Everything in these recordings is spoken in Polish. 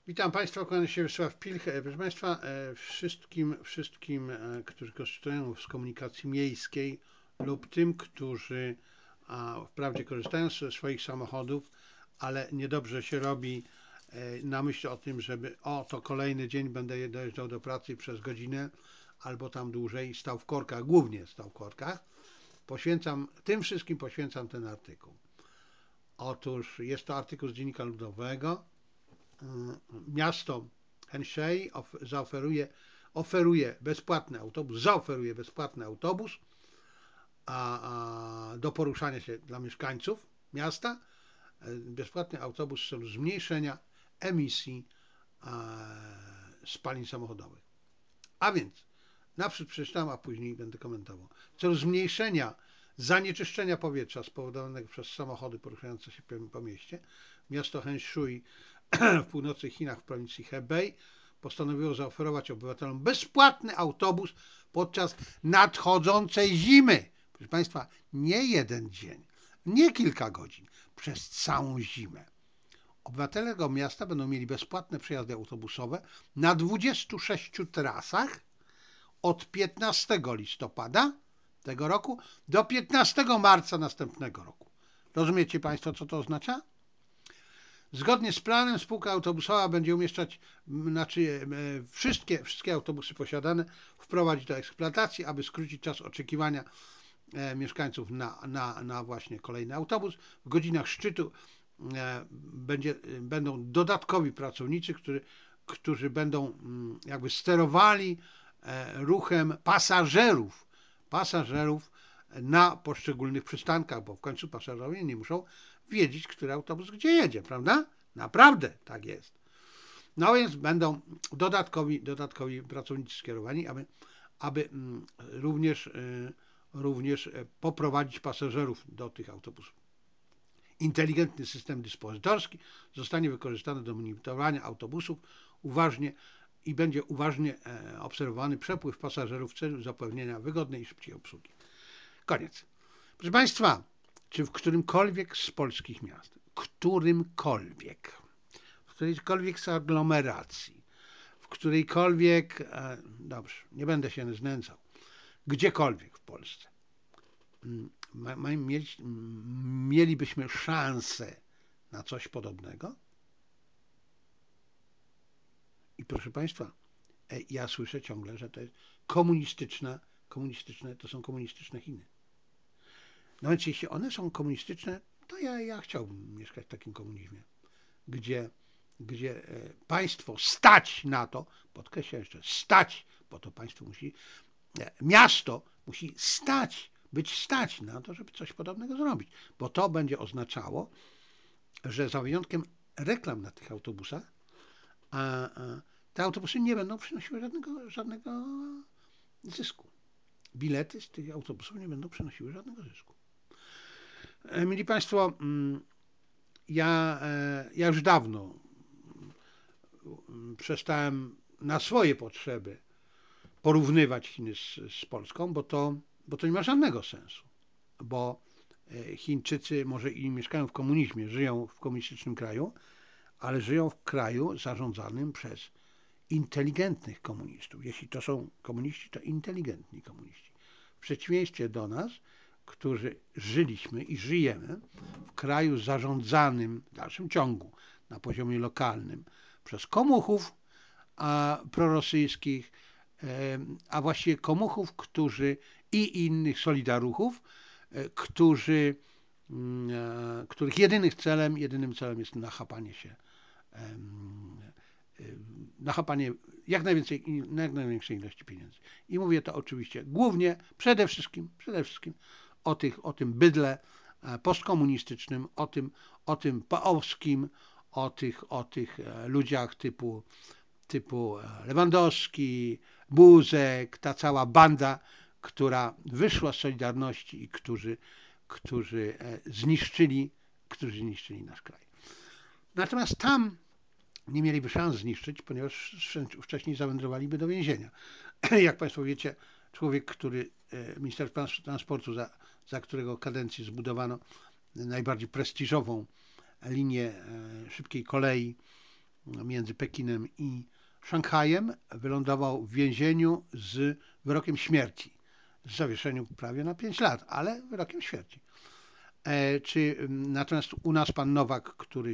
Witam Państwa, kłaniam się Wiesław Pilch. Proszę Państwa, wszystkim, którzy korzystają z komunikacji miejskiej lub tym, którzy wprawdzie korzystają ze swoich samochodów, ale niedobrze się robi na myśl o tym, żeby to kolejny dzień będę dojeżdżał do pracy przez godzinę albo tam dłużej, stał w korkach, głównie stał w korkach. Tym wszystkim poświęcam ten artykuł. Otóż jest to artykuł z Dziennika Ludowego. Miasto Henshey zaoferuje bezpłatny autobus do poruszania się dla mieszkańców miasta. Bezpłatny autobus w celu zmniejszenia emisji spalin samochodowych. A więc naprzód przeczytam, a później będę komentował. W celu zmniejszenia zanieczyszczenia powietrza spowodowanego przez samochody poruszające się po mieście, miasto Henshey w północnych Chinach w prowincji Hebei postanowiło zaoferować obywatelom bezpłatny autobus podczas nadchodzącej zimy. Proszę Państwa, nie jeden dzień, nie kilka godzin, przez całą zimę. Obywatele tego miasta będą mieli bezpłatne przejazdy autobusowe na 26 trasach od 15 listopada tego roku do 15 marca następnego roku. Rozumiecie Państwo, co to oznacza? Zgodnie z planem spółka autobusowa będzie umieszczać, wszystkie autobusy posiadane wprowadzić do eksploatacji, aby skrócić czas oczekiwania mieszkańców na właśnie kolejny autobus. W godzinach szczytu będą dodatkowi pracownicy, którzy będą jakby sterowali ruchem pasażerów na poszczególnych przystankach, bo w końcu pasażerowie nie muszą wiedzieć, który autobus gdzie jedzie, prawda? Naprawdę tak jest. No więc będą dodatkowi pracownicy skierowani, aby również poprowadzić pasażerów do tych autobusów. Inteligentny system dyspozytorski zostanie wykorzystany do monitorowania autobusów i będzie uważnie obserwowany przepływ pasażerów w celu zapewnienia wygodnej i szybkiej obsługi. Koniec. Proszę Państwa, czy w którymkolwiek z polskich miast, w którejkolwiek z aglomeracji, w którejkolwiek, dobrze, nie będę się znęcał, gdziekolwiek w Polsce, mielibyśmy szansę na coś podobnego? I proszę Państwa, ja słyszę ciągle, że to jest to są komunistyczne Chiny. No więc jeśli one są komunistyczne, to ja chciałbym mieszkać w takim komunizmie, gdzie państwo stać na to, podkreślam jeszcze, stać, bo to państwo miasto musi być stać na to, żeby coś podobnego zrobić, bo to będzie oznaczało, że za wyjątkiem reklam na tych autobusach, te autobusy nie będą przynosiły żadnego zysku. Bilety z tych autobusów nie będą przynosiły żadnego zysku. Mili Państwo, ja już dawno przestałem na swoje potrzeby porównywać Chiny z Polską, bo to nie ma żadnego sensu, bo Chińczycy może i mieszkają w komunizmie, żyją w komunistycznym kraju, ale żyją w kraju zarządzanym przez inteligentnych komunistów. Jeśli to są komuniści, to inteligentni komuniści. W przeciwieństwie do nas, którzy żyliśmy i żyjemy w kraju zarządzanym w dalszym ciągu na poziomie lokalnym przez komuchów prorosyjskich, a właściwie komuchów, i innych solidaruchów, których jedynym celem jest nachapanie jak największej ilości pieniędzy. I mówię to oczywiście głównie, przede wszystkim o tym bydle postkomunistycznym, o tym PO-owskim, o tych ludziach typu Lewandowski, Buzek, ta cała banda, która wyszła z Solidarności i którzy zniszczyli nasz kraj. Natomiast tam nie mieliby szans zniszczyć, ponieważ wcześniej zawędrowaliby do więzienia. Jak Państwo wiecie, człowiek, który Ministerstwo Transportu, za którego kadencji zbudowano najbardziej prestiżową linię szybkiej kolei między Pekinem i Szanghajem, wylądował w więzieniu z wyrokiem śmierci, z zawieszeniem prawie na 5 lat, ale wyrokiem śmierci. Natomiast u nas pan Nowak,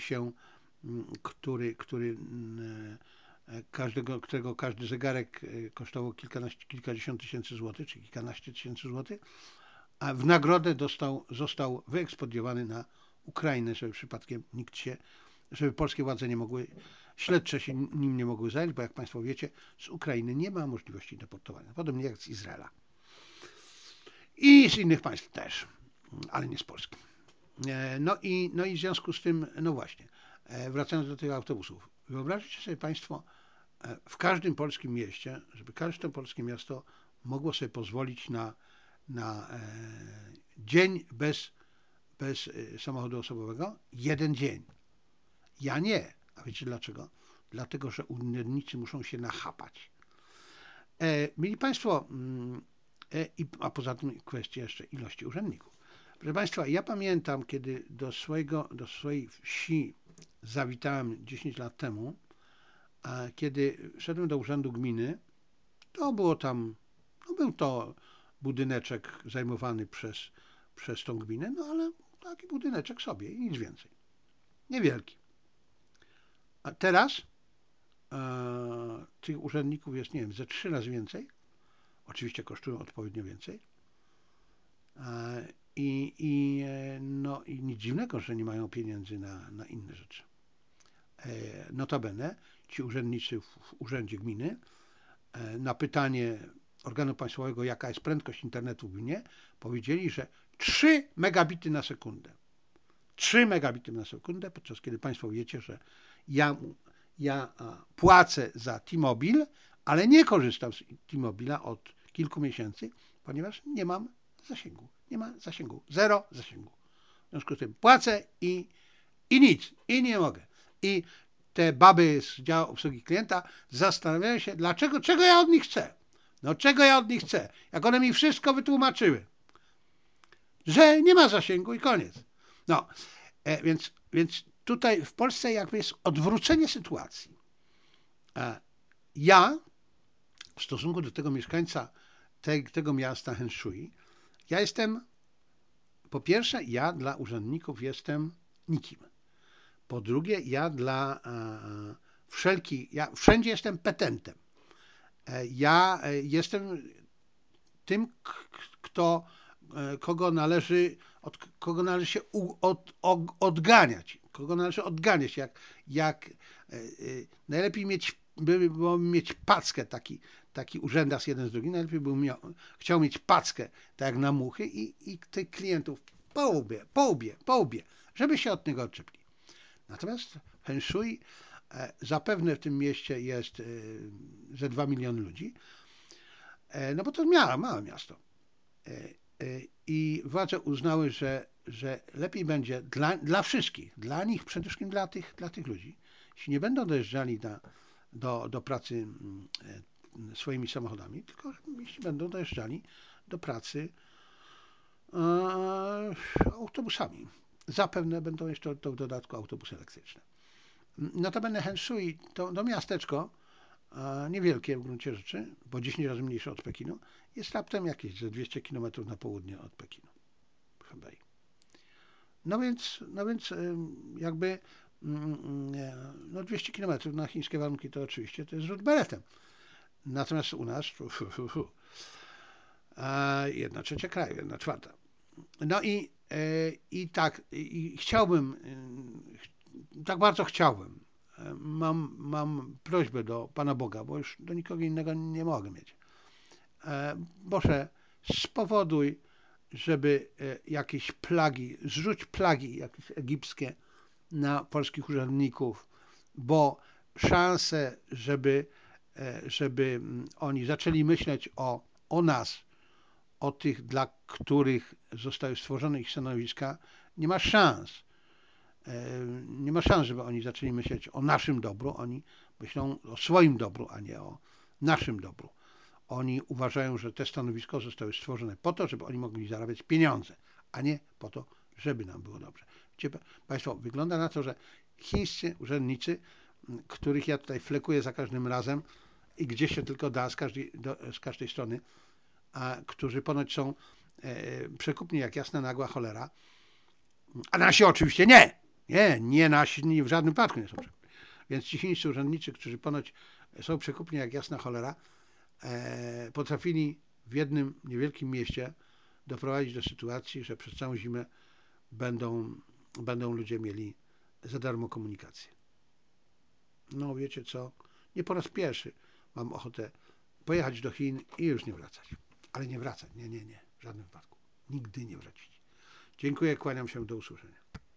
którego każdy zegarek kosztował kilkadziesiąt tysięcy złotych, czy kilkanaście tysięcy złotych, a w nagrodę został wyekspediowany na Ukrainę, żeby przypadkiem żeby polskie władze nie mogły, śledcze się nim nie mogły zająć, bo jak Państwo wiecie, z Ukrainy nie ma możliwości deportowania, podobnie jak z Izraela. I z innych państw też, ale nie z Polski. No i w związku z tym, no właśnie, wracając do tych autobusów, wyobraźcie sobie Państwo, w każdym polskim mieście, żeby każde polskie miasto mogło sobie pozwolić na dzień bez samochodu osobowego, jeden dzień. Ja nie. A wiecie dlaczego? Dlatego, że urzędnicy muszą się nachapać. Mieli Państwo, a poza tym kwestia jeszcze ilości urzędników. Proszę Państwa, ja pamiętam, kiedy do swojej wsi zawitałem 10 lat temu, kiedy szedłem do urzędu gminy, był to budyneczek zajmowany przez tą gminę, no ale taki budyneczek sobie i nic więcej. Niewielki. A teraz tych urzędników jest, nie wiem, ze 3 razy więcej. Oczywiście kosztują odpowiednio więcej. No i nic dziwnego, że nie mają pieniędzy na inne rzeczy. Notabene ci urzędnicy w urzędzie gminy na pytanie organu państwowego, jaka jest prędkość internetu w gminie, powiedzieli, że 3 megabity na sekundę. 3 megabity na sekundę, podczas kiedy Państwo wiecie, że ja płacę za T-Mobile, ale nie korzystam z T-Mobile'a od kilku miesięcy, ponieważ nie mam zasięgu. Nie ma zasięgu. Zero zasięgu. W związku z tym płacę i nic. I nie mogę. I te baby z działu obsługi klienta zastanawiają się, czego ja od nich chcę. No czego ja od nich chcę? Jak one mi wszystko wytłumaczyły, że nie ma zasięgu i koniec. No, więc tutaj w Polsce jakby jest odwrócenie sytuacji. Ja w stosunku do tego mieszkańca tego miasta Henshui, po pierwsze, ja dla urzędników jestem nikim. Po drugie, ja wszędzie jestem petentem. Ja jestem tym, kogo należy się odganiać. Kogo należy odganiać. Najlepiej byłoby mieć packę, taki urzędas jeden z drugim, najlepiej bym chciał mieć packę, tak jak na muchy i tych klientów po łbie, żeby się od niego odczepili. Natomiast w Henshui zapewne w tym mieście jest ze 2 miliony ludzi, no bo to małe miasto. I władze uznały, że lepiej będzie dla wszystkich, dla nich, przede wszystkim dla tych ludzi, jeśli nie będą dojeżdżali do pracy swoimi samochodami, tylko jeśli będą dojeżdżali do pracy autobusami. Zapewne będą jeszcze w dodatku autobusy elektryczne. Notabene Henshui to miasteczko niewielkie w gruncie rzeczy, bo 10 razy mniejsze od Pekinu, jest raptem jakieś ze 200 km na południe od Pekinu, Hebei. No więc jakby 200 km na chińskie warunki to oczywiście to jest rzut beretem. Natomiast u nas 1/3 kraju, 1/4. No i chciałbym, tak bardzo chciałbym, mam prośbę do Pana Boga, bo już do nikogo innego nie mogę mieć. Boże, spowoduj, żeby zrzuć plagi jakieś egipskie na polskich urzędników, bo szanse, żeby oni zaczęli myśleć o nas, o tych, dla których zostały stworzone ich stanowiska, nie ma szans. Nie ma szans, żeby oni zaczęli myśleć o naszym dobru. Oni myślą o swoim dobru, a nie o naszym dobru. Oni uważają, że te stanowiska zostały stworzone po to, żeby oni mogli zarabiać pieniądze, a nie po to, żeby nam było dobrze. Wiecie Państwo, wygląda na to, że chińscy urzędnicy których ja tutaj flekuję za każdym razem i gdzie się tylko da z każdej strony, a którzy ponoć są przekupni jak jasna nagła cholera, a nasi oczywiście nie. Nie nasi w żadnym wypadku nie są przekupni. Więc ci chińscy urzędnicy, którzy ponoć są przekupni jak jasna cholera, potrafili w jednym niewielkim mieście doprowadzić do sytuacji, że przez całą zimę będą ludzie mieli za darmo komunikację. No wiecie co, nie po raz pierwszy mam ochotę pojechać do Chin i już nie wracać. Ale nie wracać, nie, w żadnym wypadku. Nigdy nie wrócić. Dziękuję, kłaniam się, do usłyszenia.